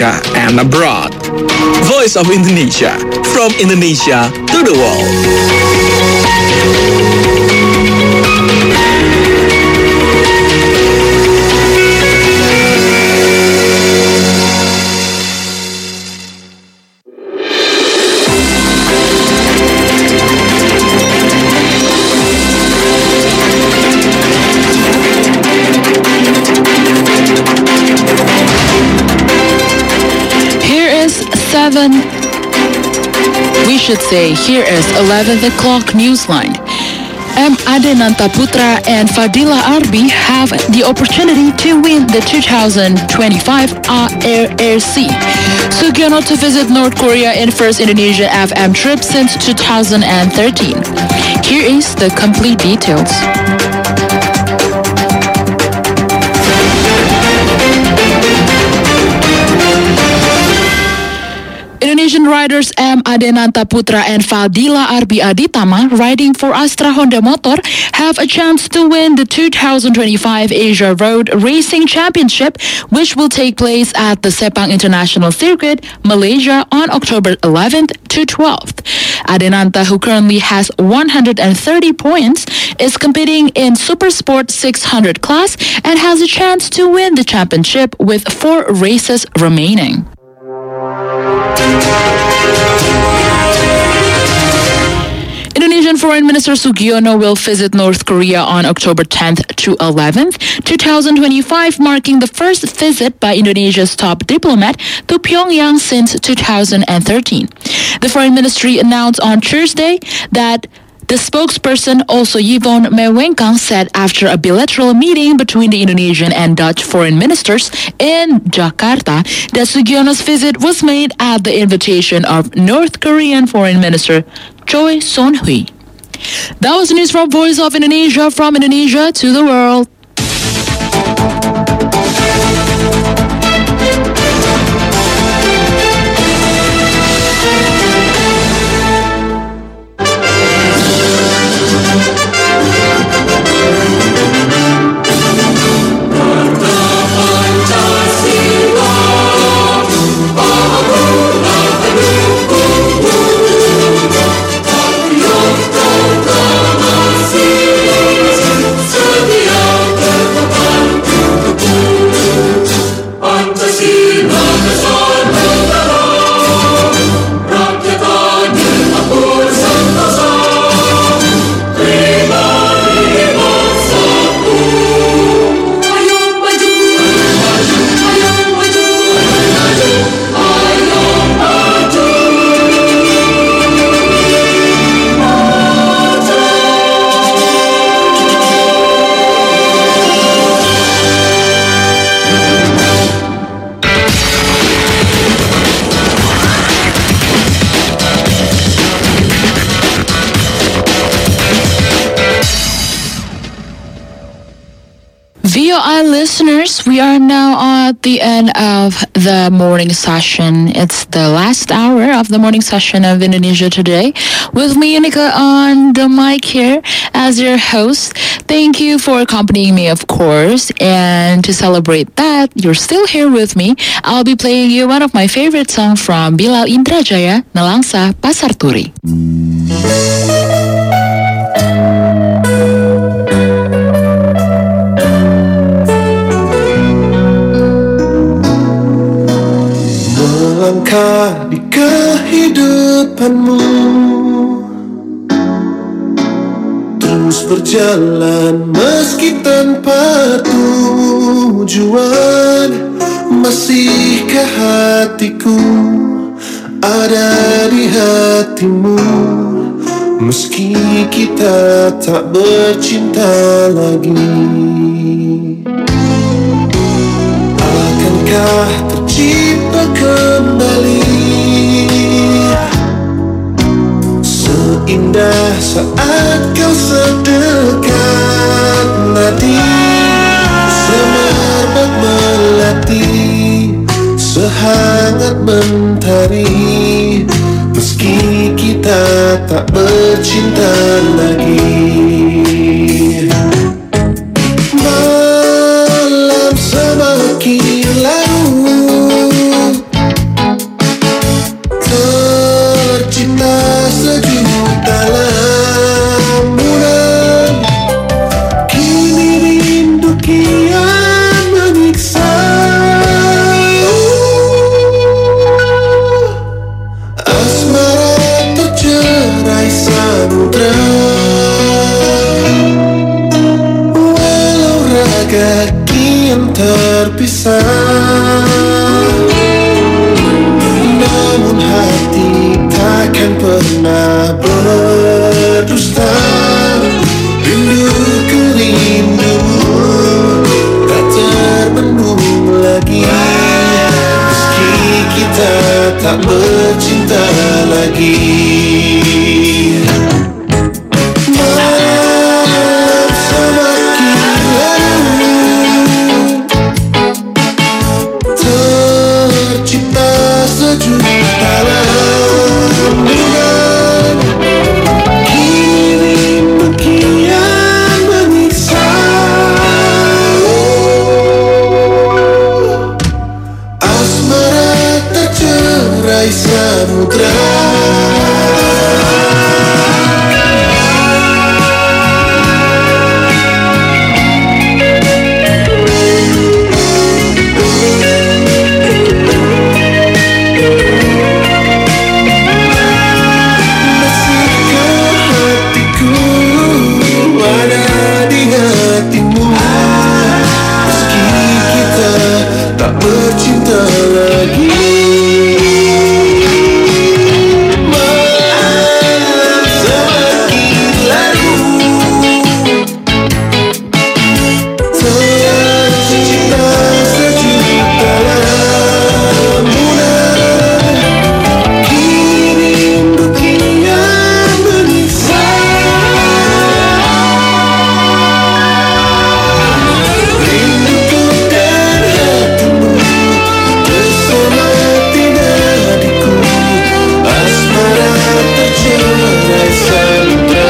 and abroad. Voice of Indonesia, from Indonesia to the world. Here is 11 o'clock newsline. M. Adenanta Putra and Fadila Arbi have the opportunity to win the 2025 ARC. Sugiono to visit North Korea in first Indonesia FM trip since 2013. Here is the complete details. Indonesian riders M. Adenanta Putra and Fadila Arbi Aditama riding for Astra Honda Motor have a chance to win the 2025 Asia Road Racing Championship, which will take place at the Sepang International Circuit, Malaysia on October 11th to 12th. Adenanta, who currently has 130 points, is competing in Super Sport 600 class and has a chance to win the championship with 4 races remaining. Indonesian Foreign Minister Sugiono will visit North Korea on October 10th to 11th, 2025, marking the first visit by Indonesia's top diplomat to Pyongyang since 2013. The Foreign Ministry announced on Tuesday that the spokesperson, also Yvonne Mewenkang, said after a bilateral meeting between the Indonesian and Dutch foreign ministers in Jakarta that Sugiono's visit was made at the invitation of North Korean Foreign Minister Choi Son-hui. That was news from Voice of Indonesia, from Indonesia to the world. VOI listeners, we are now at the end of the morning session. It's the last hour of the morning session of Indonesia Today. With me, Unika, on the mic here as your host. Thank you for accompanying me, of course. And to celebrate that, you're still here with me. I'll be playing you one of my favorite songs from Bilal Indrajaya, Nelangsa Pasar Turi. Melangkah di kehidupanmu, terus berjalan meski tanpa tujuan. Masihkah hatiku ada di hatimu, meski kita tak bercinta lagi? Akankah tercipta kembali seindah saat kau sedekat nadi, semerbak melati, sehangat mentari, meski kita tak bercinta lagi. Malam semakin larut, tak bercinta lagi. Malam semakin larut, tercipta sejuta lambunan, kini kian menyiksa. Asmara tercerai samudra. Bercinta lagi. Malam semakin larut, tercipta sejuta lamunan, kini rindu kian menyiksa. Rinduku dan hatimu tersemati nadiku, asmara tercerai samudra.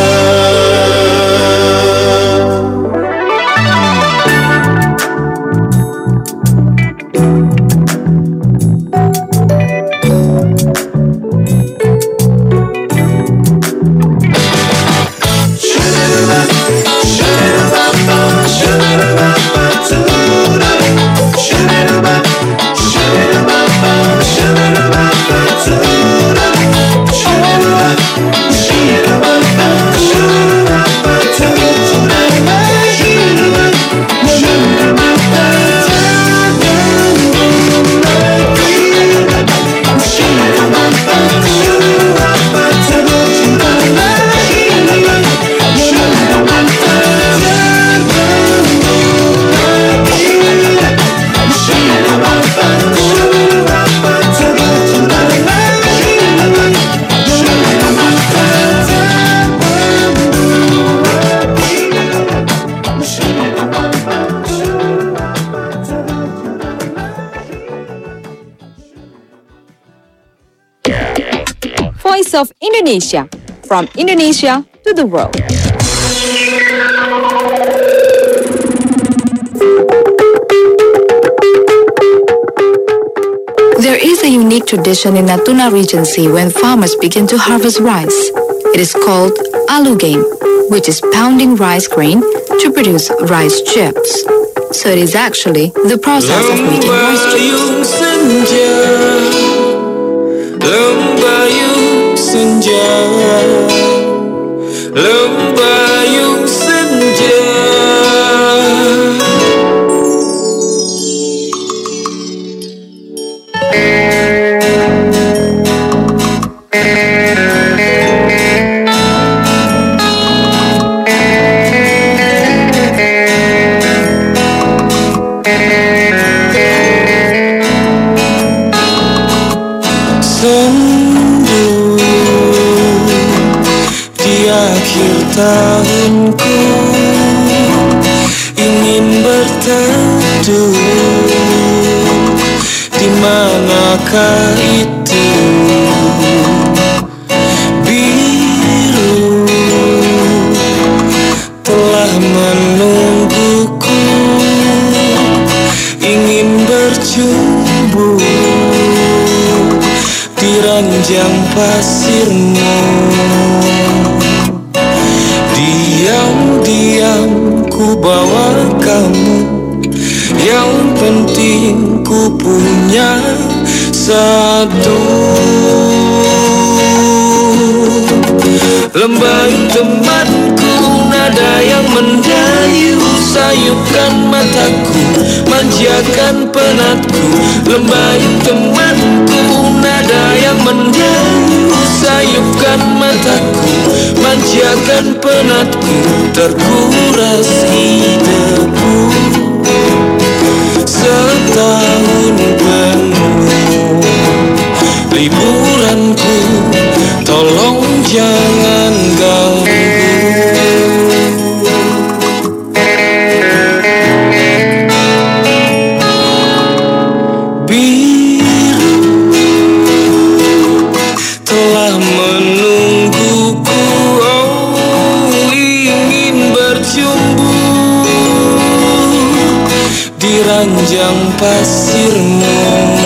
Voice of Indonesia, from Indonesia to the world. There is a unique tradition in Natuna Regency when farmers begin to harvest rice. It is called alu game, which is pounding rice grain to produce rice chips. So it is actually the process of making rice chips. Lembayung senja, lembayung senja. Sendu di akhir tahunku, ingin berteduh. Di manakah itu? Biru telah menungguku, ingin berjumpa di ranjang pasirmu. Diam-diam ku bawa kamu, yang penting ku punya satu. Lembayung temanku, nada yang mendayu, sayupkan mataku, manjakan penatku. Lembayung temanku, nada yang mendayu, sayupkan mataku, manjakan penatku. Terkuras hidupku setahun penuh, ranjang pasirmu.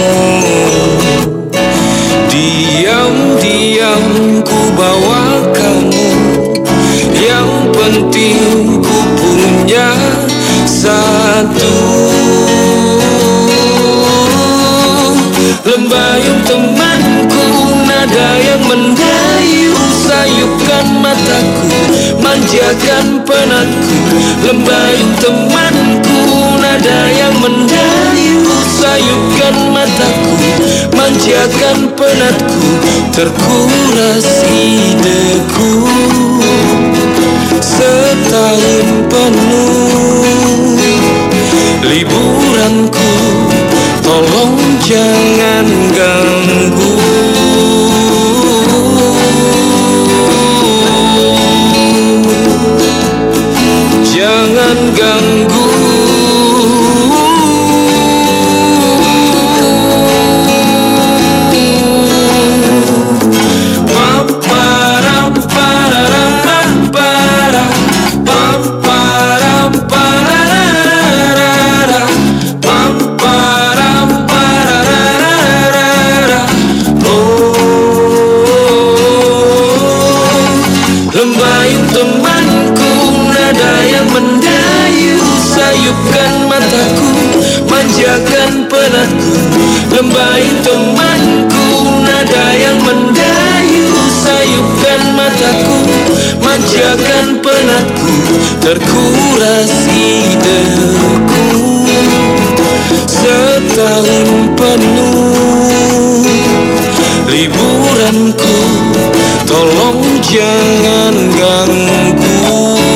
Diam-diam ku bawa kamu, yang penting ku punya satu. Lembayung temanku, nada yang mendayu, sayupkan mataku, manjakan penatku. Lembayung temanku, nada yang mendayu, sayupkan mataku, manjakan penatku. Terkuras ideku setahun penuh. Liburanku, tolong jangan ganggu. Jangan ganggu. Lembayung temanku, nada yang mendayu, sayupkan mataku, manjakan penatku. Lembayung temanku, nada yang mendayu, sayupkan mataku, manjakan penatku. Terkuras ideku setahun penuh. Liburanku, tolong jangan ganggu.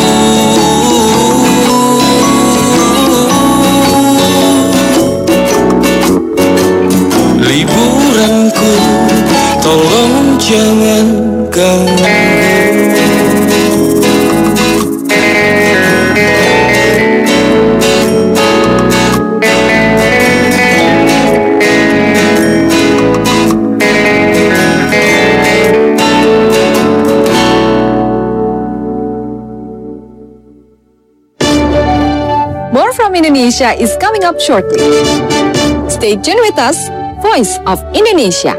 Liburanku, tolong jangan ganggu. More from Indonesia is coming up shortly. Stay tuned with us, Voice of Indonesia.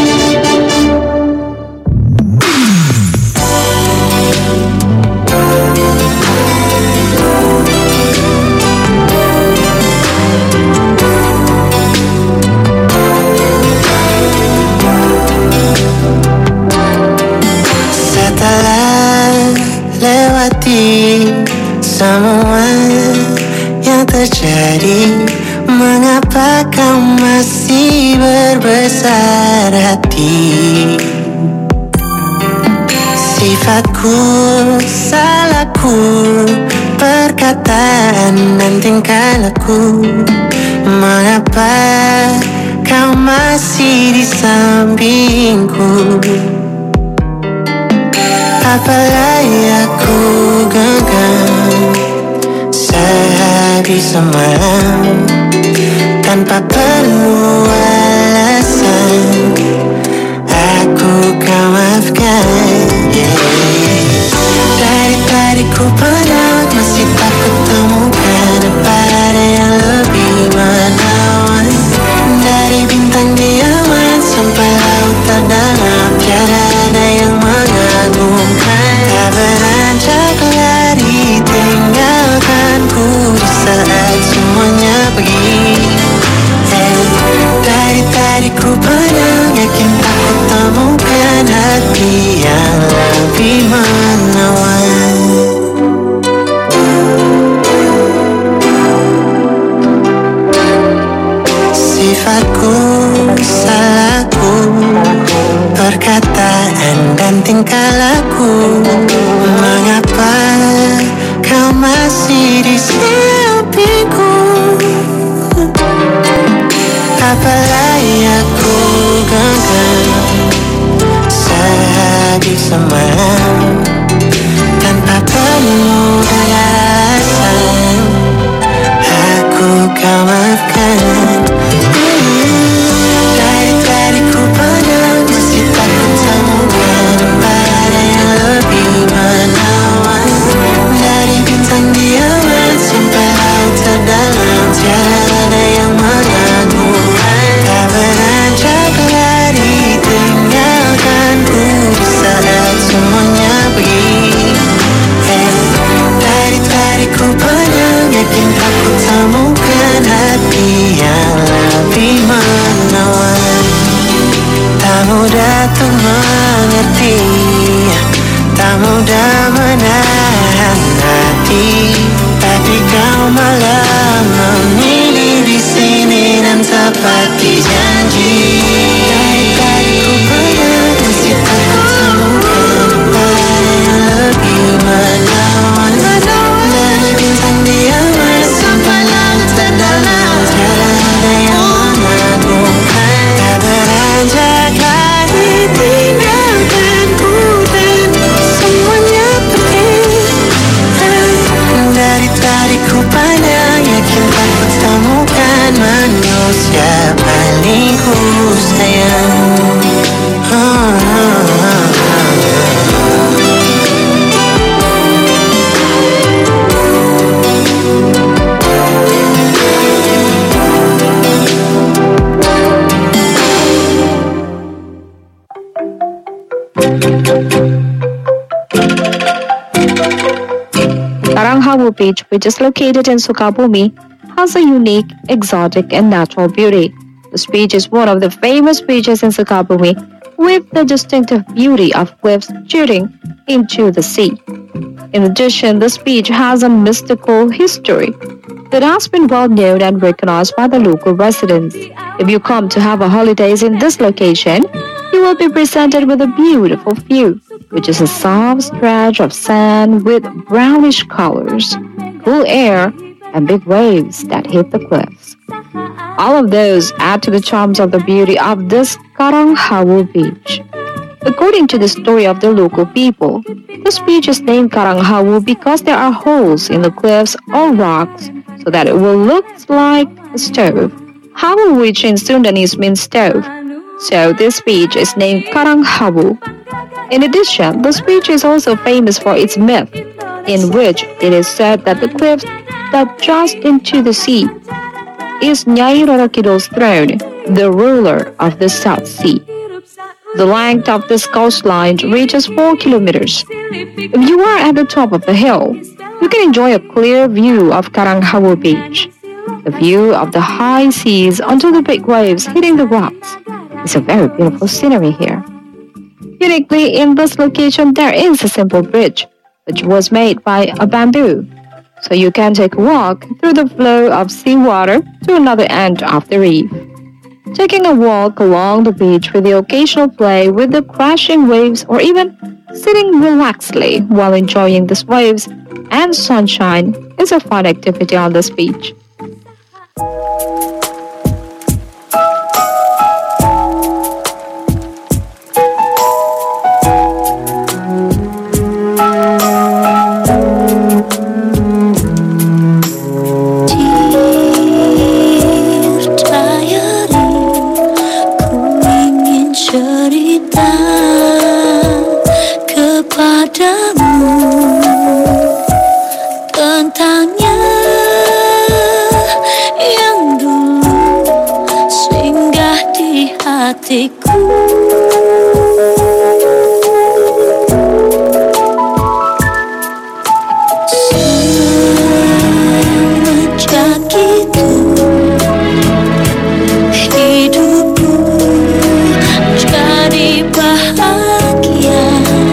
Setelah lewati semua yang terjadi, mengapa kau masih berbesar hati? Sifatku, salahku, perkataan dan tingkah laku. Mengapa kau masih di sampingku? Apalagi aku genggam sehabis semalam tanpa perlu alasan, aku kau maafkan. Dari tadi ku penat, masih tak kutemukan apa ada yang lebih menawan. Dari bintang diaman sampai laut terdalam, tiada ada yang mengagumkan. Tak beranjak lari tinggalkanku di saat semuanya pergi. Dari tadi ku penang, yakin tak kutemukan hati yang lebih menawan. Sifatku, salahku, perkataan dan tingkah laku. Mengapa kau masih di sampingku? Apalagi aku genggam sehabis semalam tanpa perlu alasan, aku kau maafkan. Dari tadi ku pandang, masih tak kutemukan apa ada yang lebih menepati janji. Dari ku pernah tercipta ketemukan lebih menawan dari bintang diaman sampai langit terdalam. Tiada ada yang mengagumkan. Tak beranjak lagi tinggalkan ku dan semuanya pergi. Dari tadi ku pandang yakin tak kutemukan manusia paling ku sayang. Karanghawu Beach, which is located in Sukabumi, has a unique, exotic, and natural beauty. This beach is one of the famous beaches in Sukabumi, with the distinctive beauty of cliffs jutting into the sea. In addition, this beach has a mystical history that has been well known and recognized by the local residents. If you come to have a holidays in this location, you will be presented with a beautiful view, which is a soft stretch of sand with brownish colors, cool air, and big waves that hit the cliffs. All of those add to the charms of the beauty of this Karanghawu Beach. According to the story of the local people, this beach is named Karanghawu because there are holes in the cliffs or rocks so that it will look like a stove. Hawu, which in Sundanese means stove. So this beach is named Karanghawu. In addition, this beach is also famous for its myth, in which it is said that the cliff that just into the sea is Nyai Roro Kidul's throne, the ruler of the South Sea. The length of this coastline reaches 4 kilometers. If you are at the top of the hill, you can enjoy a clear view of Karanghawu Beach. The view of the high seas until the big waves hitting the rocks is a very beautiful scenery here. Uniquely, in this location, there is a simple bridge, which was made by a bamboo. So you can take a walk through the flow of seawater to another end of the reef. Taking a walk along the beach with the occasional play with the crashing waves or even sitting relaxedly while enjoying these waves and sunshine is a fun activity on this beach. Tentangnya yang dulu singgah di hatiku. Semenjak itu hidupku jadi bahagia.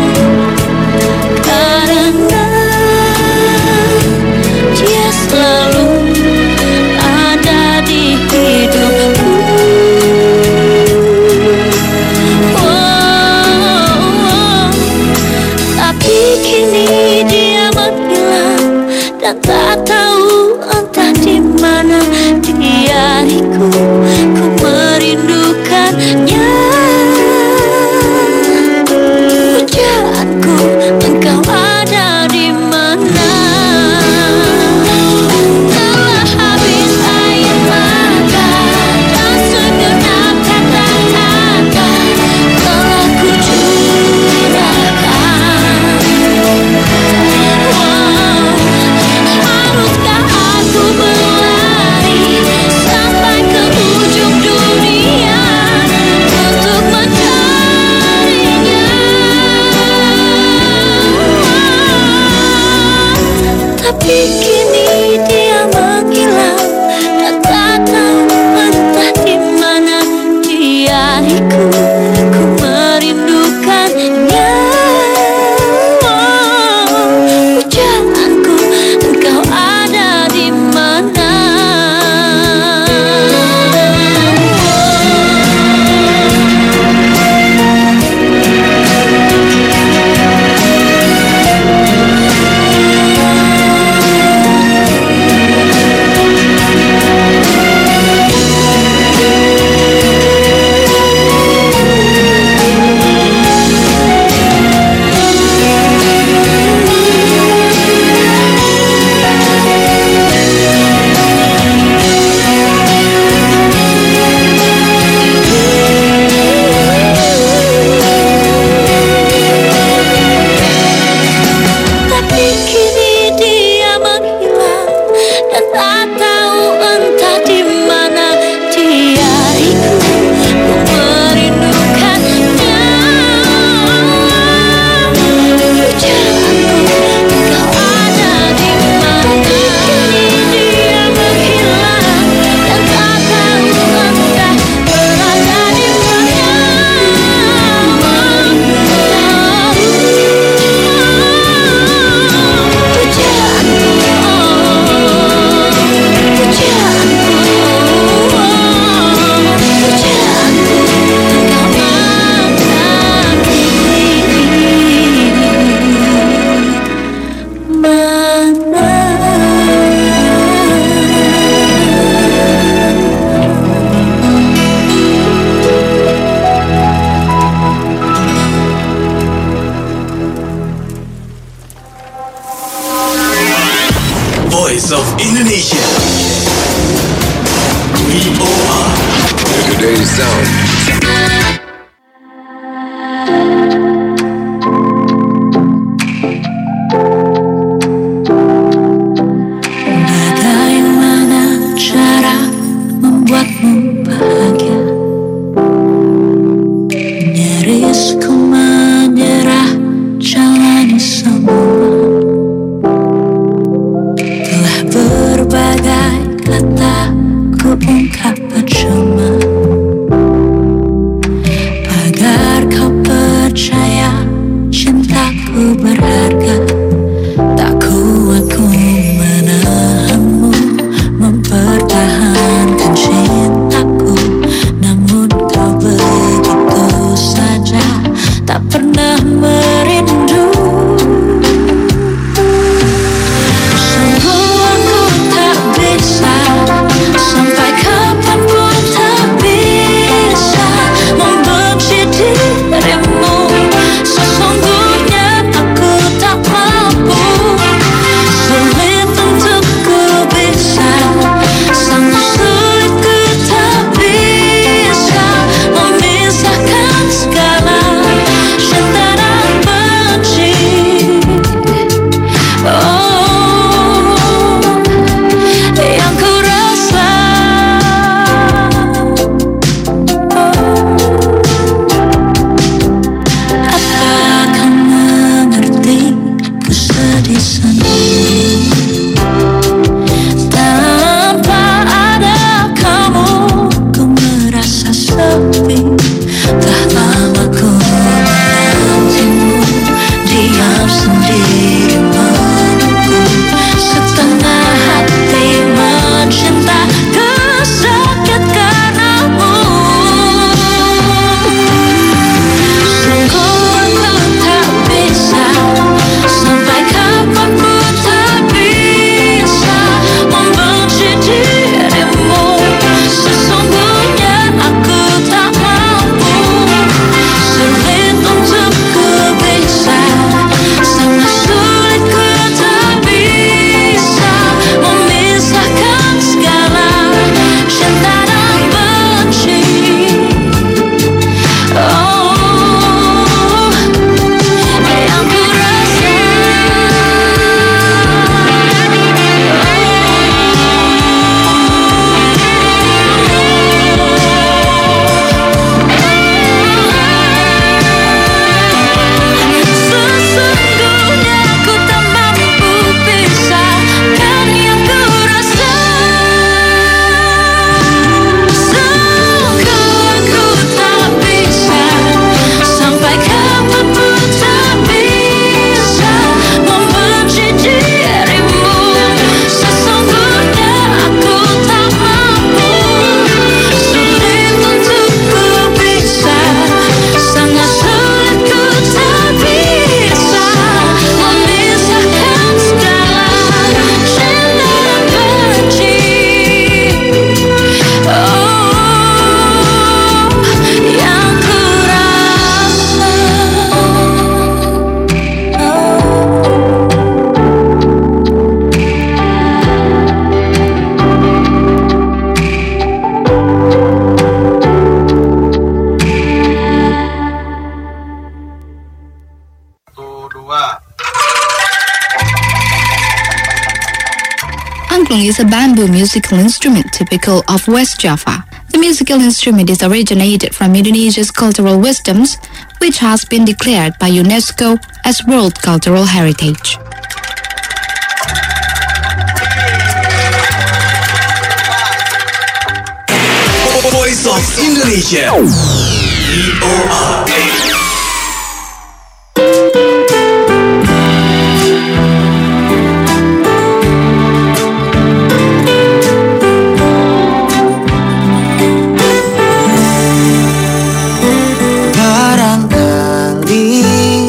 Tak tahu entah di mana dia hariku, ku merindukannya. Pujaanku, engkau ada di mana? Telah habis air mata dan segenap kata-kata telah ku curahkan. Haruskah aku berlari sampai ke ujung dunia untuk mencarinya? Tapi kini dia menghilang dan tak tahu entah di mana dia hariku, ku merindukannya. Pujaanku, engkau ada di mana? zone. Bagaimana cara membuatmu bahagia? Nyaris ku menyerah, jalani semua. Telah berbagai kata ku ungkap percuma, agar kau percaya cintaku berharga. Tak kuat ku menahanmu, mempertahankan cintaku. Namun kau begitu saja, tak pernah merindu. Sungguh aku tak bisa, sampai kapanpun tak bisa membenci dirimu. Sesungguhnya aku tak mampu, sulit untuk ku bisa, sangat sulit ku tak bisa memisahkan segala cinta dan benci. Oh, yang ku rasa. Apa kau mengerti? Ku sedih sendiri. Tanpa ada kamu, ku merasa sepi. Tak lama ku menantimu, diam sendiri menunggu. Setengah hati mencinta, ku sakit karenamu. Sungguh aku tak bisa, sampai kapanpun tak bisa membenci dirimu. Sesungguhnya aku tak mampu, sulit untuk ku bisa, sangat sulit ku tak bisa memisahkan segala cinta dan benci. Oh, yang ku rasa. Sesungguhnya aku tak mampu pisahkan yang ku rasa. Sungguh aku tak bisa, sampai kapanpun tak bisa membenci dirimu. Sesungguhnya aku tak mampu, sulit untuk ku bisa, sangat sulit ku tak bisa memisahkan segala cinta dan benci. Oh, yang ku rasa. Angklung is a bamboo musical instrument typical of West Java. The musical instrument is originated from Indonesia's cultural wisdoms, which has been declared by UNESCO as World Cultural Heritage. Voice of Indonesia. VOA. Barangkali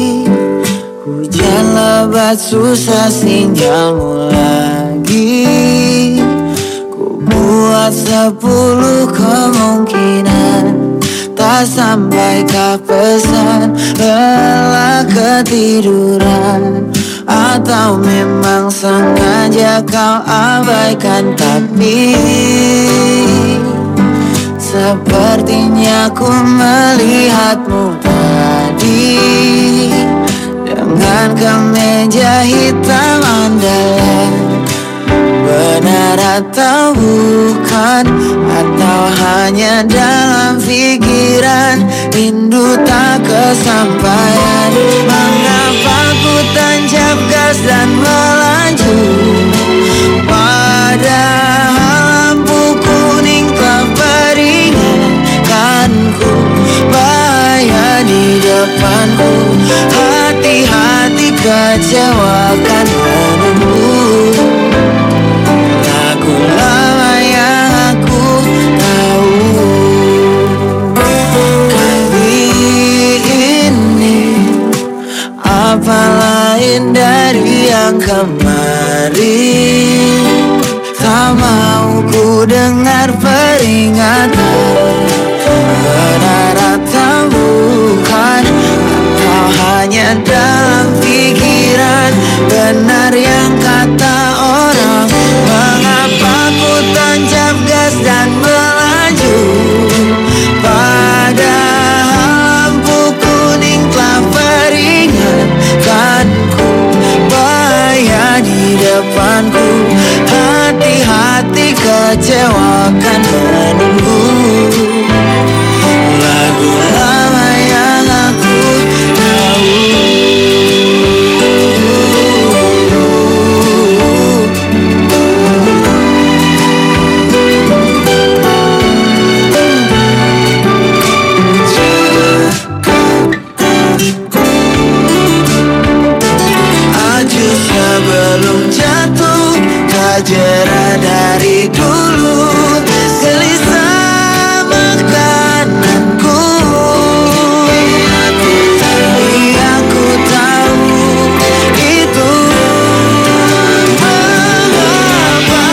hujan lebat susah sinyalmu lagi. Ku buat 10 kemungkinan, tak sampaikah pesan lelah ketiduran, atau memang sengaja kau abaikan. Tapi Sepertinya ku melihatmu tadi dengan kemeja hitam andalan. Benar atau bukan, atau hanya dalam pikiran, rindu tak kesampaian. Mengapa ku tancap gas dan melaju, padahal lampu kuning telah peringatkanku. Bahaya di depanku, hati-hati kecewakan menunggu. Lagu lama yang aku tahu, kali ini apa lain dari yang kemarin. Tak mau ku dengar peringatan, benar atau bukan, atau hanya dalam pikiran. Benar yang kata orang, mengapa ku tancap gas dan melaju, padahal lampu kuning telah peringatkanku. Bahaya di depanku, hati-hati kecewakan menunggu. Lagu lama yang aku tahu. Aju sebelum jatuh, tak jera dari dulu. Gelisah makananku, tapi aku tahu itu mengapa.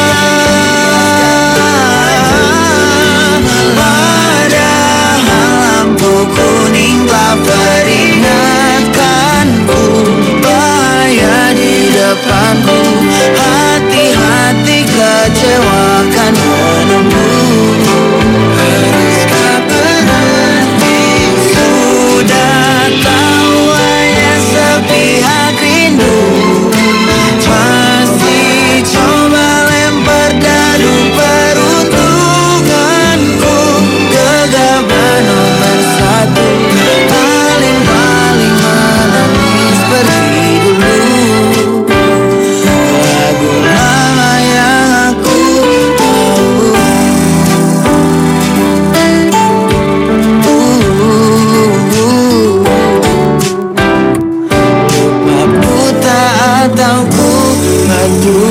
Padahal lampu kuning telah peringatkanku. Bahaya di depanku, hati-hati kecewakan menunggu. Haruskah berhenti? Sudah tahu hanya sepihak rindu, masih coba lempar dadu peruntunganku. Gegabah nomor satu, paling-paling menangis pergi dulu. Lagu lama yang aku tahu. Lupa buta atau ku batu.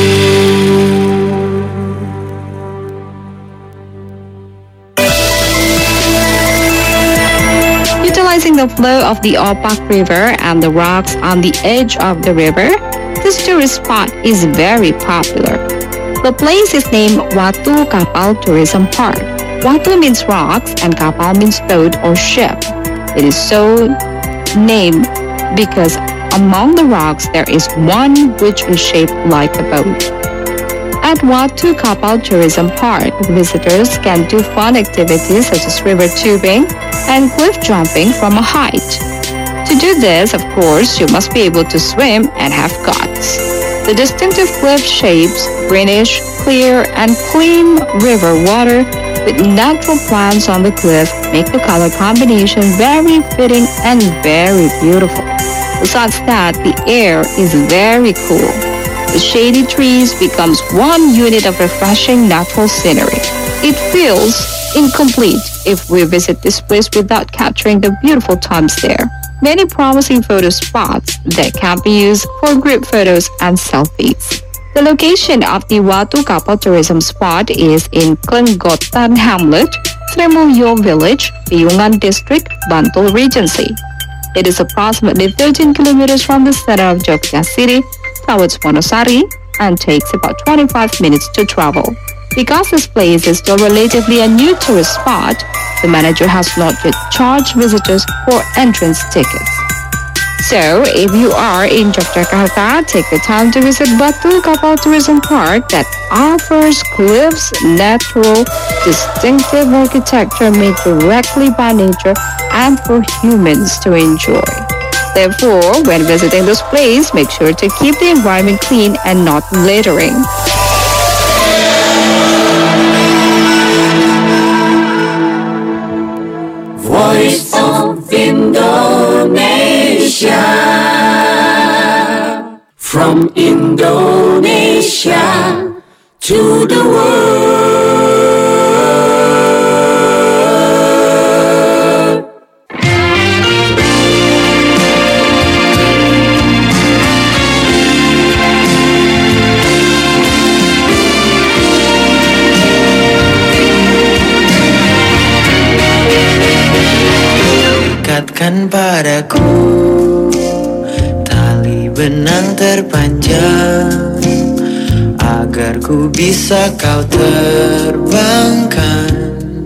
Utilizing the flow of the Opak River and the rocks on the edge of the river, this tourist spot is very popular. The place is named Watu Kapal Tourism Park. Watu means rocks and Kapal means boat or ship. It is so named because among the rocks there is one which is shaped like a boat. At Watu Kapal Tourism Park, visitors can do fun activities such as river tubing and cliff jumping from a height. To do this, of course, you must be able to swim and have guts. The distinctive cliff shapes, greenish, clear, and clean river water with natural plants on the cliff make the color combination very fitting and very beautiful. Besides that, the air is very cool. The shady trees becomes one unit of refreshing natural scenery. It feels incomplete if we visit this place without capturing the beautiful times there. Many promising photo spots that can be used for group photos and selfies. The location of the Watu Kapal Tourism Spot is in Klenggotan Hamlet, Tremulyo Village, Piungan District, Bantul Regency. It is approximately 13 kilometers from the center of Jogja City towards Wonosari and takes about 25 minutes to travel. Because this place is still relatively a new tourist spot, the manager has not yet charged visitors for entrance tickets. So, if you are in Yogyakarta, take the time to visit Batu Kapal Tourism Park that offers cliffs, natural, distinctive architecture made directly by nature and for humans to enjoy. Therefore, when visiting this place, make sure to keep the environment clean and not littering. Voice of Indonesia, from Indonesia to the world. Ikatkan padaku tali benang terpanjang, agar ku bisa kau terbangkan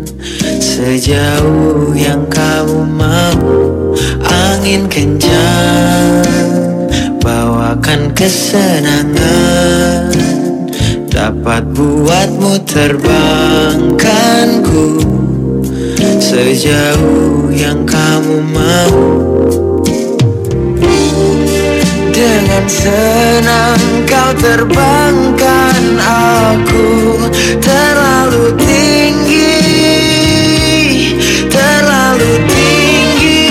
sejauh yang kamu mau. Angin kencang bawakan kesenangan, dapat buatmu terbangkanku sejauh yang kamu mau. Dengan senang kau terbangkan aku terlalu tinggi, terlalu tinggi.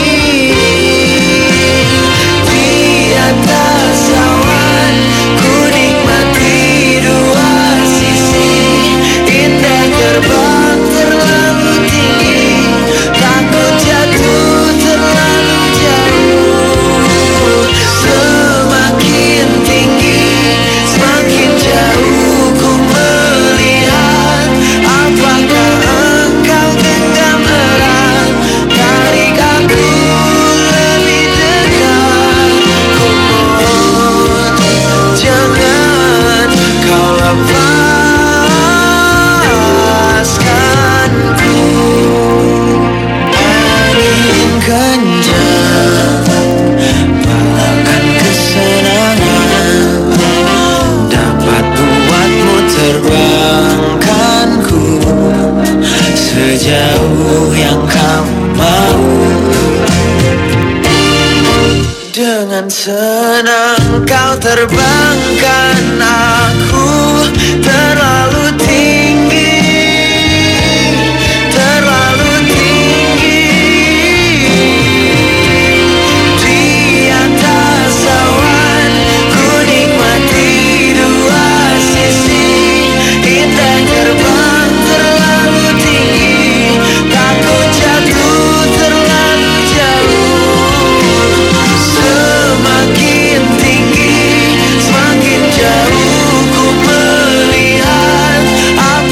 Di atas awan ku nikmati dua sisi, indah terbang terlalu tinggi, takut jatuh terlalu jauh. Semakin tinggi, semakin jauh ku melihat. Apakah engkau genggam erat, tarik aku lebih dekat. Ku mohon jangan kau lepaskanku. Angin kencang bawakan kesenangan, dapat buatmu terbangkanku sejauh yang kamu mau. Dengan senang kau terbangkan aku terlalu tinggi, terlalu tinggi. Di atas awan ku nikmati dua sisi, indah terbang terlalu tinggi, takut jatuh terlalu jauh. Semakin tinggi, semakin jauh ku melihat.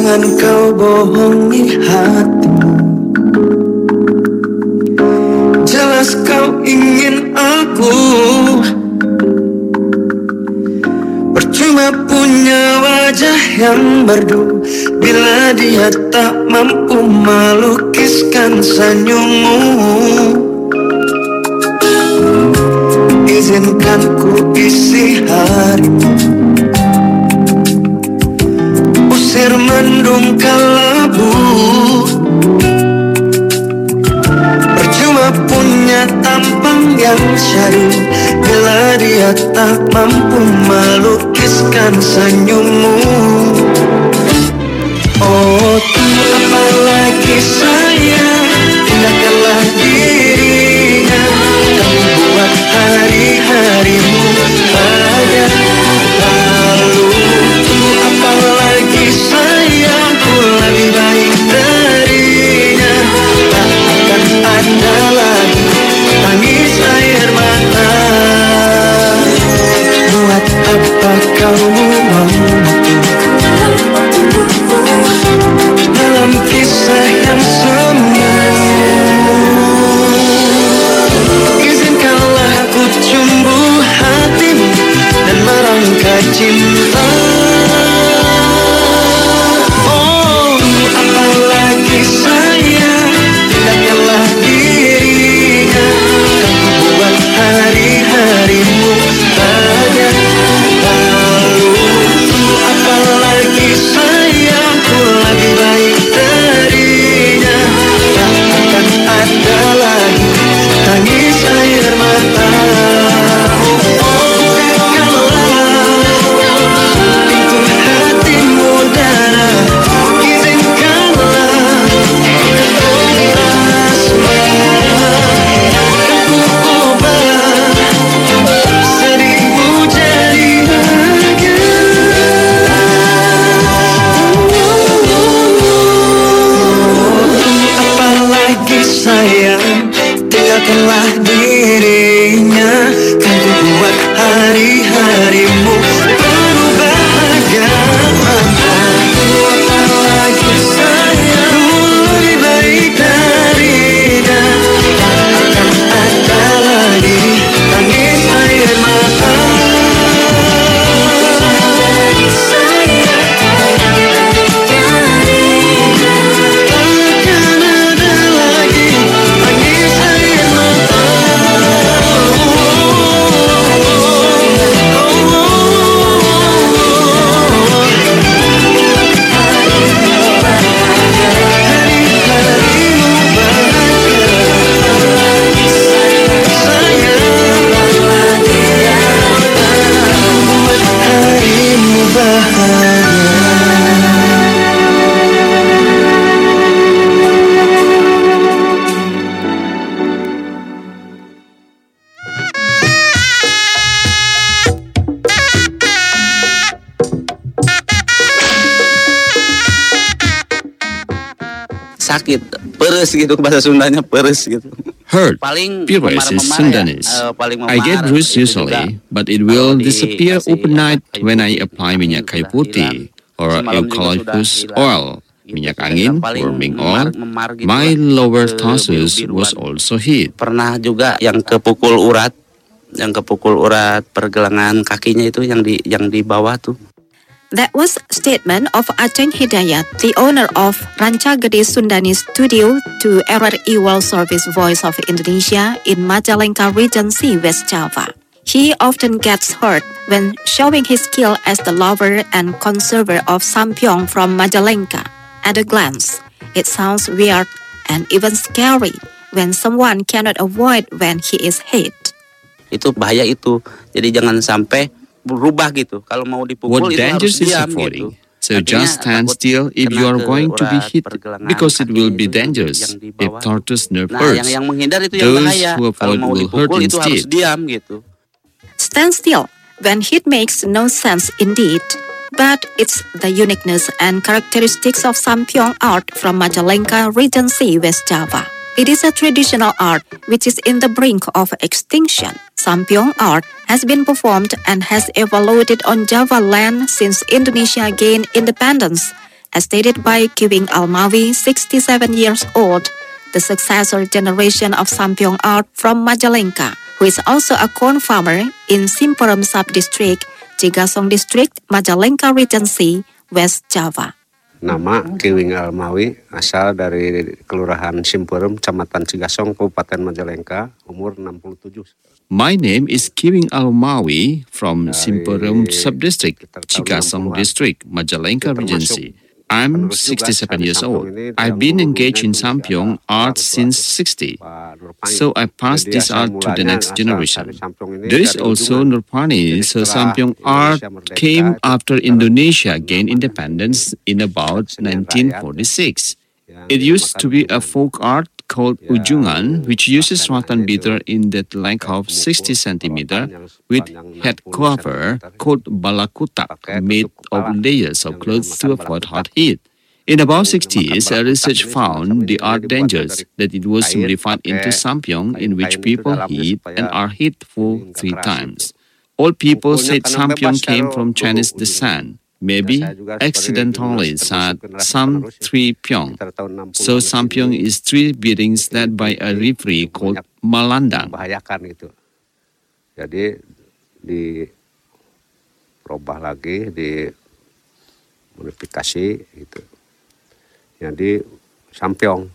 Jangan kau bohongi hatimu. Jelas kau ingin aku. Percuma punya wajah yang merdu bila dia tak mampu melukiskan senyummu. Izinkan ku isi harimu, usir mendung kelabu. Percuma punya tampang yang syahdu bila dia tak mampu melukiskan senyummu. Oh, apalagi sayang, tindakanlah dirinya. Kamu buat hari-harimu bahagia. Lalu apalagi sayang, ku lebih baik darinya. Tak akan ada lagi tangis air mata. Buat apa kau membantu dalam kisah yang semu? Izinkanlah aku cumbu hatimu dan merangkai cinta. Oh, apalagi sayang, tindakanlah dirinya. Kamu buat hari-harimu bahagia. Lalu apalagi sayang, ku lebih baik darinya. Tak akan ada lagi tangis air mata. Oh, bukakanlah pintu hatimu darah. Izinkanlah keras ku ubah sedihmu jadi bahagia. Apalagi sayang, tinggalkanlah dirinya. Kan ku buat hari-harimu penuh bahagia. Apalagi sayang, lebih baik darinya. Tak akan ada lagi tangis air mata. Takkan ada lagi tangis air mata. Hari-harimu bahagia. Sayang, buat harimu bahagia. Sakit, peres gitu, bahasa Sundanya peres gitu. Hurt. Paling Pires is Sundanese. I get bruised usually, but it will disappear overnight when I apply minyak kayu putih or eucalyptus oil, minyak angin, warming oil. My lower tarsus was also hit. Pernah juga yang kepukul urat pergelangan kakinya itu yang di bawah tuh. That was a statement of Aceng Hidayat, the owner of Ranca Gede Sundanese Studio, to RRI World Service Voice of Indonesia in Majalengka Regency, West Java. He often gets hurt when showing his skill as the lover and conserver of Sampyeong from Majalengka. At a glance, it sounds weird and even scary when someone cannot avoid when he is hit. Itu bahaya itu. Jadi jangan sampai berubah gitu. Kalau mau dipukul What itu harus dangers is diam avoiding. gitu. So just stand still if you are going to be hit, because it will be dangerous if tartus nerve hurts. Yang menghindar itu yang Those bahaya. who Kalau avoid mau will hurt dipukul itu harus instead. diam gitu. Stand still when hit makes no sense indeed. But it's the uniqueness and characteristics of Sampyeong art from Majalengka Regency, West Java. It is a traditional art which is in the brink of extinction. Sampyeong art has been performed and has evolved on Java land since Indonesia gained independence as stated by Kiwing Almawi, 67 years old, the successor generation of Sampyong art from Majalengka, who is also a corn farmer in Simperum Sub-District, Cigasong District, Majalengka Regency, West Java. Nama Kiwing Almawi, asal dari Kelurahan Simperum, Kecamatan Cigasong, Kabupaten Majalengka, umur 67. My name is Kiwing Almawi from Simperum Sub-District, Cigasong District, Majalengka Regency. I'm 67 years old. I've been engaged in Sampyong art since 60. So I passed this art to the next generation. There is also Nurpani, so Sampyong art came after Indonesia gained independence in about 1946. It used to be a folk art called Ujungan, which uses rattan bitter in that length of 60 centimeter with head cover called balakutak, made of layers of clothes to avoid hot heat. In about 60s, research found the art dangerous, that it was simplified into Sampyong, in which people heat and are hit for 3 times. All people said Sampyong came from Chinese descent. Maybe accidentally said Sam 3 Pyong. So Sampyong is 3 beatings led by a referee called Malandang. Jadi dirubah lagi, dimodifikasi gitu. Jadi Sampyong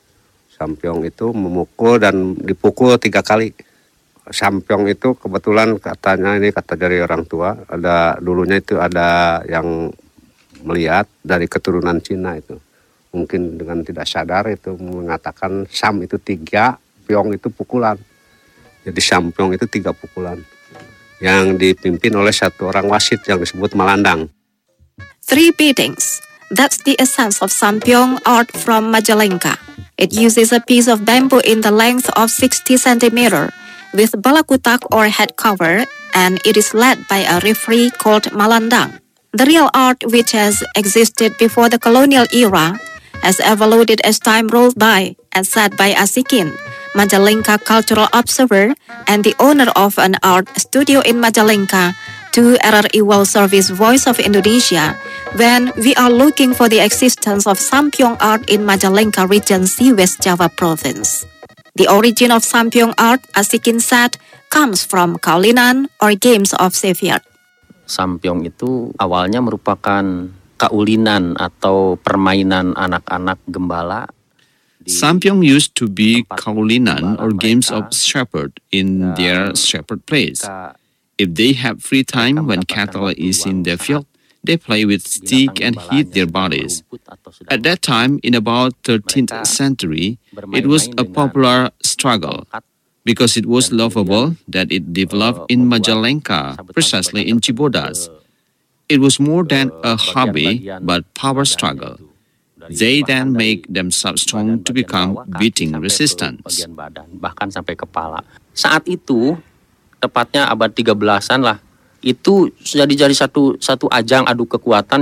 itu memukul dan dipukul 3 kali. Sampyong itu kebetulan katanya, ini kata dari orang tua, dulunya itu ada yang melihat dari keturunan Cina itu. Mungkin dengan tidak sadar itu mengatakan Sam itu 3, Pyong itu pukulan. Jadi Sampyong itu 3 pukulan. Yang dipimpin oleh 1 orang wasit yang disebut Malandang. 3 beatings. That's the essence of Sampyong art from Majalengka. It uses a piece of bamboo in the length of 60 centimeter. With balakutak or head cover, and it is led by a referee called Malandang. The real art, which has existed before the colonial era, has evolved as time rolled by, as said by Asikin, Majalengka cultural observer and the owner of an art studio in Majalengka, to RRI World Service Voice of Indonesia, when we are looking for the existence of Sampyong art in Majalengka Regency, West Java Province. The origin of Sampyong art, Asikin said, comes from kaulinan or games of Sevier. Sampyong itu awalnya merupakan kaulinan atau permainan anak-anak gembala. Sampyong used to be kaulinan or games of shepherd in their shepherd place. If they have free time when cattle is in their field, they play with stick and heat their bodies. At that time, in about 13th century, it was a popular struggle because it was lovable that it developed in Majalengka, precisely in Cibodas. It was more than a hobby, but power struggle. They then make themselves strong to become beating resistant. Bahkan sampai kepala. Saat itu, tepatnya abad 13-an lah, itu jadi satu ajang adu kekuatan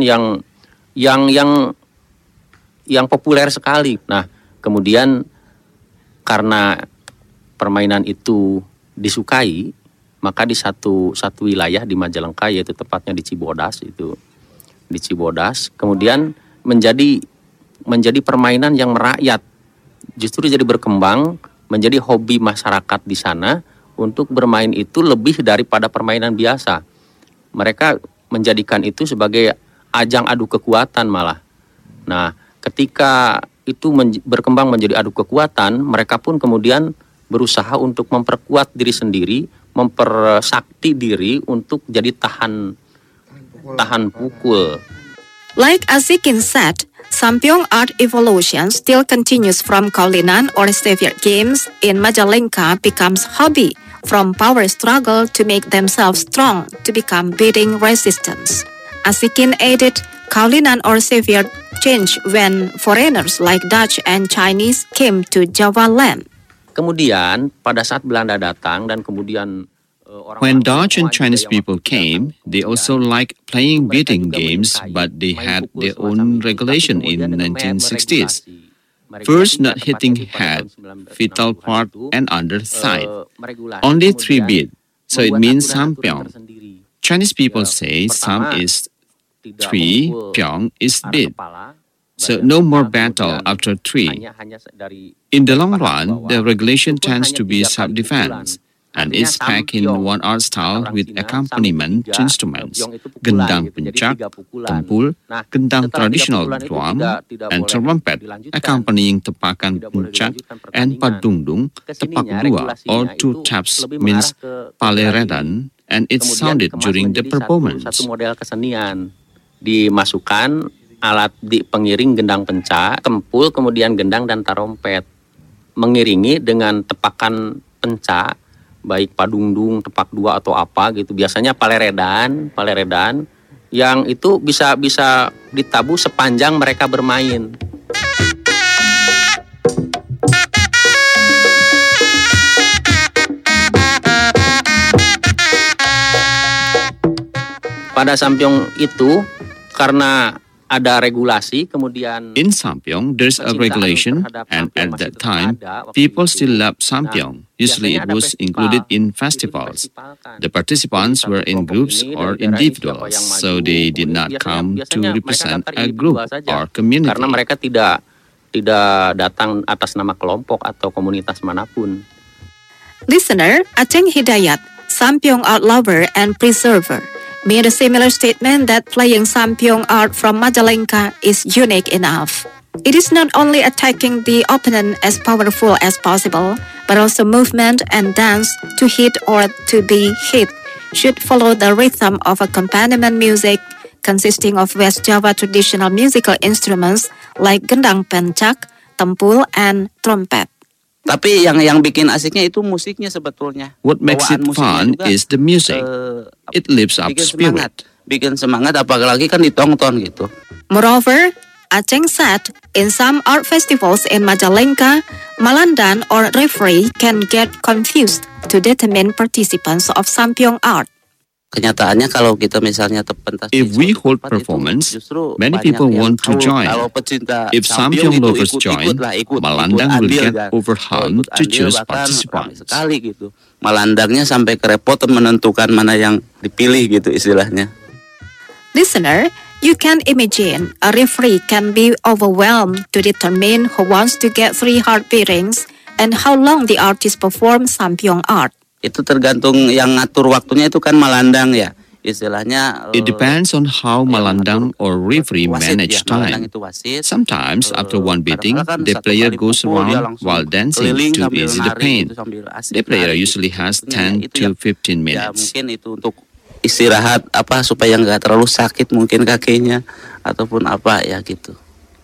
yang populer sekali. Nah, kemudian karena permainan itu disukai, maka di satu wilayah di Majalengka, yaitu tepatnya di Cibodas itu, di Cibodas, kemudian menjadi permainan yang merakyat, justru jadi berkembang menjadi hobi masyarakat di sana. Untuk bermain itu lebih daripada permainan biasa. Mereka menjadikan itu sebagai ajang adu kekuatan malah. Nah, ketika itu berkembang menjadi adu kekuatan, mereka pun kemudian berusaha untuk memperkuat diri sendiri, mempersakti diri untuk jadi tahan pukul. Like Asikin said, Sampyong art evolution still continues from kaulinan or Sevier games in Majalengka becomes hobby, from power struggle to make themselves strong to become beating resistance. Asikin added, kaulinan or Sevier changed when foreigners like Dutch and Chinese came to Java land. Kemudian pada saat Belanda datang dan kemudian when Dutch and Chinese people came, they also liked playing beating games, but they had their own regulation in the 1960s. First, not hitting head, vital part, and underside. Only 3 beat, so it means Sampyong. Chinese people say Sam is 3, Pyong is dead. So no more battle after 3. In the long run, the regulation tends to be self-defense, and is packed in one art style with accompaniment instruments, gendang pencak, tempul, gendang traditional drum, and trumpet accompanying tepakan pencak, and padungdung, tepak dua, or 2 taps means paleredan, and it sounded during the performance. Satu model kesenian dimasukkan alat di pengiring gendang pencak, tempul, kemudian gendang dan tarompet, mengiringi dengan tepakan pencak, baik padungdung, tepak dua atau apa gitu. Biasanya paleredan yang itu bisa ditabuh sepanjang mereka bermain. Pada Sampyong itu karena ada regulasi, kemudian in Sampyong there's a regulation, and at that time people still love Sampyong. Usually it was included in festivals. The participants were in groups or individuals, so they did not come to represent a group or community. Karena mereka tidak datang atas nama kelompok atau komunitas manapun. Listener, Aceng Hidayat, Sampyong art lover and preserver, made a similar statement that playing Sampyong art from Majalengka is unique enough. It is not only attacking the opponent as powerful as possible, but also movement and dance to hit or to be hit should follow the rhythm of accompaniment music consisting of West Java traditional musical instruments like gendang pencak, tempul, and trumpet. Tapi yang bikin asiknya itu musiknya sebetulnya. What makes it fun is the music. It lifts up spirit. Bikin semangat, apalagi kan ditonton gitu. Moreover, Aceng said, in some art festivals in Majalengka, Malandan or referee can get confused to determine participants of Sampyong art. Kenyataannya kalau kita misalnya pentas, if we hold performance, many people want to join. If Sampyong lovers join, Malandang will get overwhelmed to choose participants. Gitu. Malandangnya sampai kerepotan menentukan mana yang dipilih gitu istilahnya. Listener, you can imagine a referee can be overwhelmed to determine who wants to get 3 heart beatings and how long the artist performs Sampyong art. Itu tergantung yang ngatur waktunya itu kan Malandang ya. Istilahnya it depends on how Malandang or referee manage time. Sometimes after one beating, the player goes around while dancing to ease the pain. The player usually has 10 to 15 minutes. Mungkin itu untuk istirahat supaya nggak terlalu sakit mungkin kakinya ataupun apa ya gitu.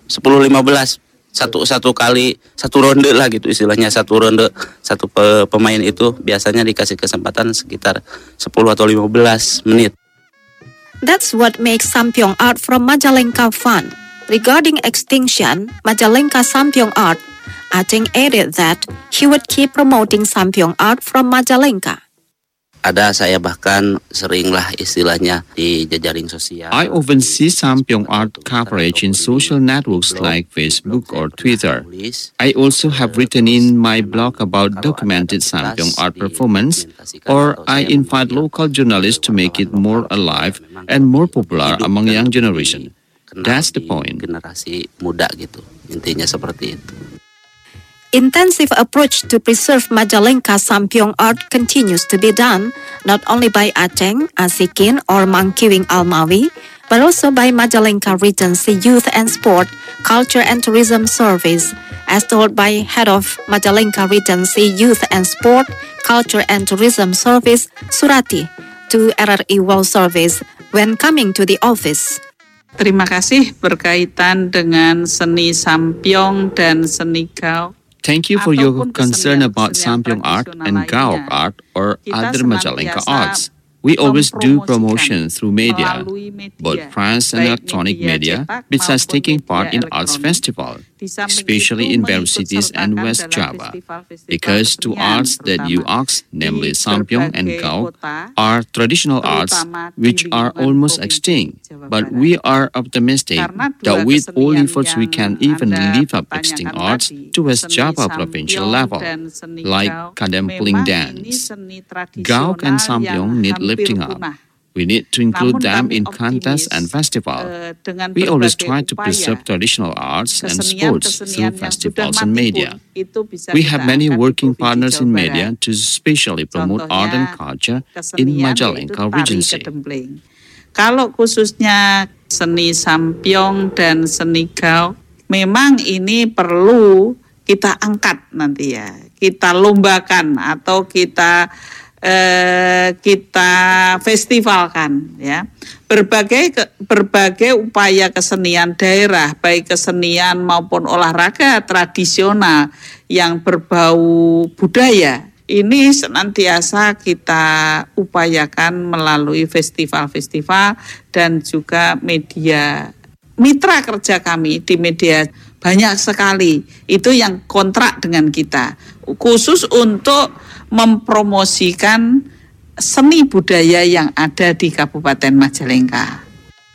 10-15 satu kali satu ronde lah gitu istilahnya, satu ronde satu pemain itu biasanya dikasih kesempatan sekitar 10 atau 15 menit. That's what makes Sampyong art from Majalengka fun. Regarding extinction, Majalengka Sampyong art, Aceng added that he would keep promoting Sampyong art from Majalengka. Ada saya bahkan seringlah istilahnya di jejaring sosial. I often see Sampyong art coverage in social networks like Facebook or Twitter. I also have written in my blog about documented Sampyong art performance, or I invite local journalists to make it more alive and more popular among young generation. That's the point. Generasi muda gitu, intinya seperti itu. Intensive approach to preserve Majalengka Sampyong art continues to be done not only by Aceng, Asikin, or Mangkiwing Almawi, but also by Majalengka Regency Youth and Sport, Culture and Tourism Service, as told by Head of Majalengka Regency Youth and Sport, Culture and Tourism Service, Surati, to RRI World Service when coming to the office. Terima kasih berkaitan dengan seni Sampyong dan seni Gaok. Thank you for your concern about Sampyong art and Gaok art or other Majalengka arts. We always do promotion through media, both press and electronic media, besides taking part in arts festival, especially in various cities and West Java. Because two arts that you asked, namely Sampyong and Gaok, are traditional arts which are almost extinct. But we are optimistic that with all efforts we can even lift up extinct arts to West Java provincial level, like Kadempling dance. Gaok and Sampyong need lifting up. We need to include them in contests and festivals. We always try to preserve traditional arts and sports through festivals and media. We have many working partners in media to specially promote art and culture in Majalengka Regency. Kalau khususnya seni sampyong dan seni gaok, memang ini perlu kita angkat nanti ya, kita lombakan atau kita festivalkan ya. Berbagai upaya kesenian daerah, baik kesenian maupun olahraga tradisional yang berbau budaya, ini senantiasa kita upayakan melalui festival-festival dan juga media. Mitra kerja kami di media banyak sekali, itu yang kontrak dengan kita, khusus untuk mempromosikan seni budaya yang ada di Kabupaten Majalengka.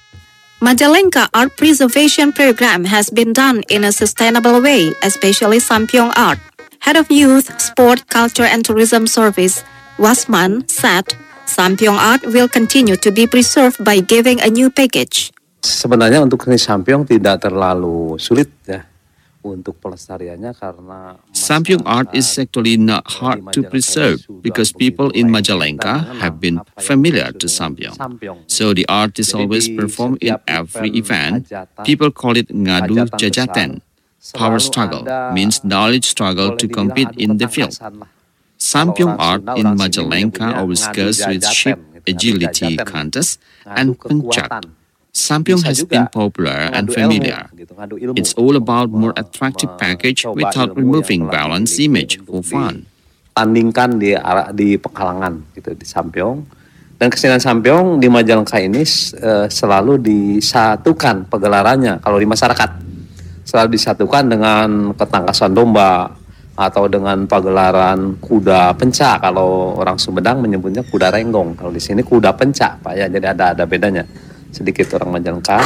Majalengka Art Preservation Program has been done in a sustainable way, especially Sampyong Art. Head of Youth, Sport, Culture and Tourism Service, Wasman, said Sampyong Art will continue to be preserved by giving a new package. Sebenarnya untuk seni Sampyong tidak terlalu sulit ya untuk pelestariannya karena Sampyong art is actually not hard to preserve because people in Majalengka have been familiar to Sampyong. So the art is always performed in every event. People call it ngadu jajatan. Power struggle means knowledge struggle to compete in the field. Sampyong art in Majalengka always goes with sheep agility contest and pencak. Sampyong has been popular and familiar. It's all about more attractive package without removing balance image for fun. Tandingkan di Pekalongan gitu di Sampyong, dan kesenian Sampyong di Majalengka ini selalu disatukan pegelarannya. Kalau di masyarakat selalu disatukan dengan ketangkasan domba atau dengan pagelaran kuda pencak. Kalau orang Sumedang menyebutnya kuda renggong, kalau di sini kuda pencak Pak ya, jadi ada bedanya sedikit orang Majalengka.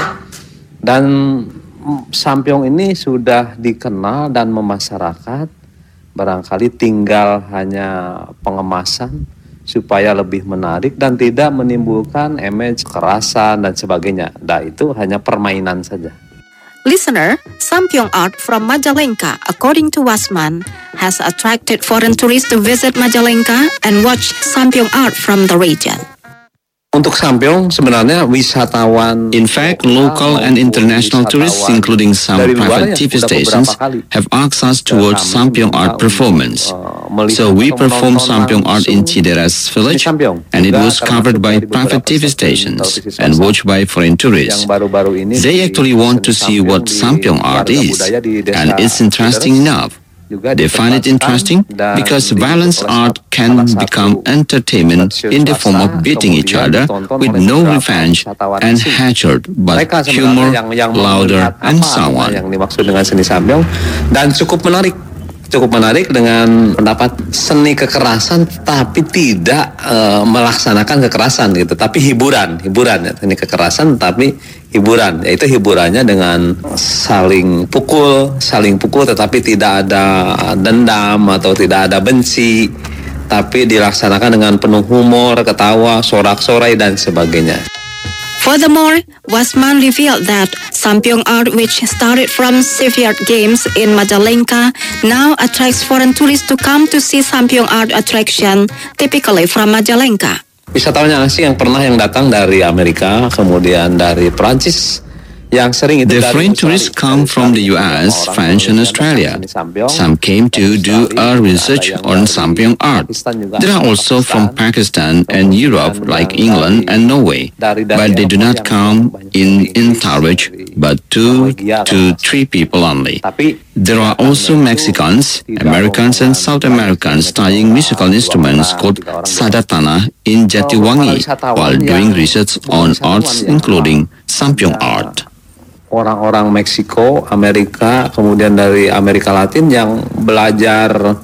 Dan Sampyong ini sudah dikenal dan memasyarakat, barangkali tinggal hanya pengemasan supaya lebih menarik dan tidak menimbulkan image kekerasan dan sebagainya. Nah, itu hanya permainan saja. Listener, Sampyong art from Majalengka, according to Wasman, has attracted foreign tourists to visit Majalengka and watch Sampyong art from the region. Untuk Sampyong sebenarnya wisatawan. In fact, local and international tourists, including some private TV stations, have asked us to watch Sampyong art performance. So we performed Sampyong art in Cideras village, and it was covered by private TV stations and watched by foreign tourists. They actually want to see what Sampyong art is, and it's interesting enough. They find it interesting because violence art can become entertainment in the form of beating each other with no revenge and hatred, but humor, laughter, and so on. Yang dimaksud dengan seni Sampyong, dan cukup menarik dengan pendapat seni kekerasan tapi tidak melaksanakan kekerasan gitu, tapi hiburan ya, seni kekerasan tapi hiburan, yaitu hiburannya dengan saling pukul tetapi tidak ada dendam atau tidak ada benci, tapi dilaksanakan dengan penuh humor, ketawa, sorak-sorai dan sebagainya. Furthermore, Wasman revealed that Sampyong art, which started from Shipyard Games in Majalengka, now attracts foreign tourists to come to see Sampyong art attraction, typically from Majalengka. Wisatawan asing yang datang dari Amerika, kemudian dari Perancis, yang sering itu the foreign tourists come from the US, France, and Australia. Some came to do a research on Sampyong art. There are also from Pakistan and Europe, like England and Norway, but they do not come in entourage, but 2 to 3 people only. There are also Mexicans, Americans, and South Americans studying musical instruments called sadatana in Jatiwangi while doing research on arts including Sampyong art. Orang-orang Meksiko, Amerika, kemudian dari Amerika Latin yang belajar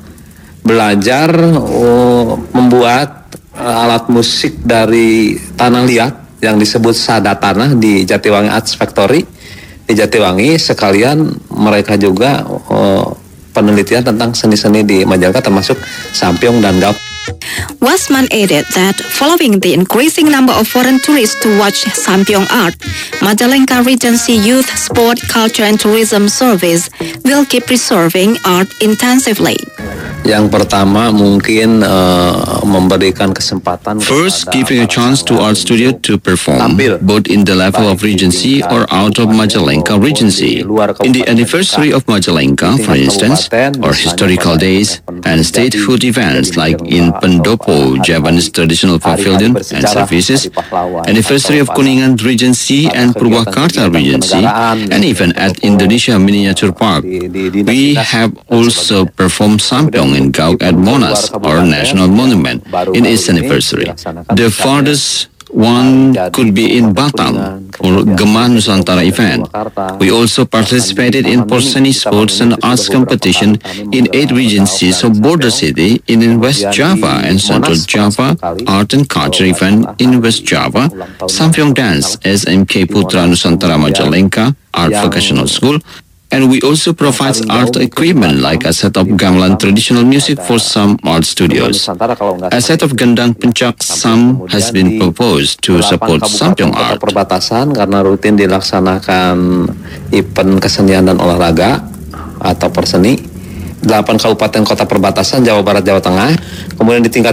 membuat alat musik dari tanah liat yang disebut sadatana di Jatiwangi Arts Factory di Jatiwangi. Sekalian mereka juga penelitian tentang seni-seni di Majalengka termasuk Sampyong dan gaok. Wasman added that following the increasing number of foreign tourists to watch Sampyeong art, Majalengka Regency Youth Sport, Culture and Tourism Service will keep preserving art intensively. Yang pertama mungkin memberikan kesempatan. First, giving a chance to art studio to perform, both in the level of Regency or out of Majalengka Regency. In the anniversary of Majalengka, for instance, or historical days and statehood events like in Pendopo, Javanese traditional pavilion and services, anniversary of Kuningan Regency and Purwakarta Regency, and even at Indonesia Miniature Park. We have also performed Sampyeong in Gaok at Monas, our national monument, in its anniversary. The farthest one could be in Batam for Gemah Nusantara event. We also participated in Porseni Sports and Arts competition in 8 regencies of border city in West Java and Central Java, art and culture event in West Java, Sampyeong Dance, SMK Putra Nusantara Majalengka, Art Vocational School, and we also provide art equipment like a set of gamelan traditional music for some art studios. A set of gendang pencak Sam has been proposed to support Sampyeong art. Perbatasan karena rutin dilaksanakan event kesenian dan olahraga atau perseni. 8 kabupaten kota perbatasan Jawa Barat, Jawa Tengah. Kemudian di tingkat